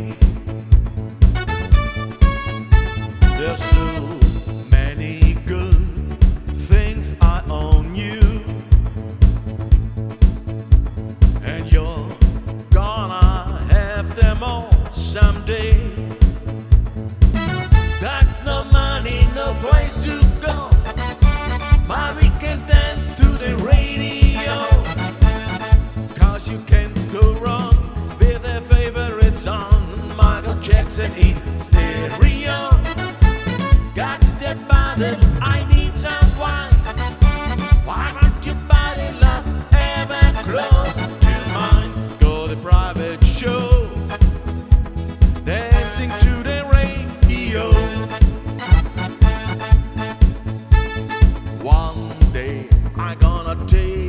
There's so many good things I own you, and you're gonna have them all someday. Got no money, no place to go, but we can dance to the radio, 'cause you can't go wrong with their favorite song, Michael Jackson in stereo. Got that body, I need some wine. Why not your body, love, ever close to mine? Go to private show, dancing to the radio. One day I'm gonna take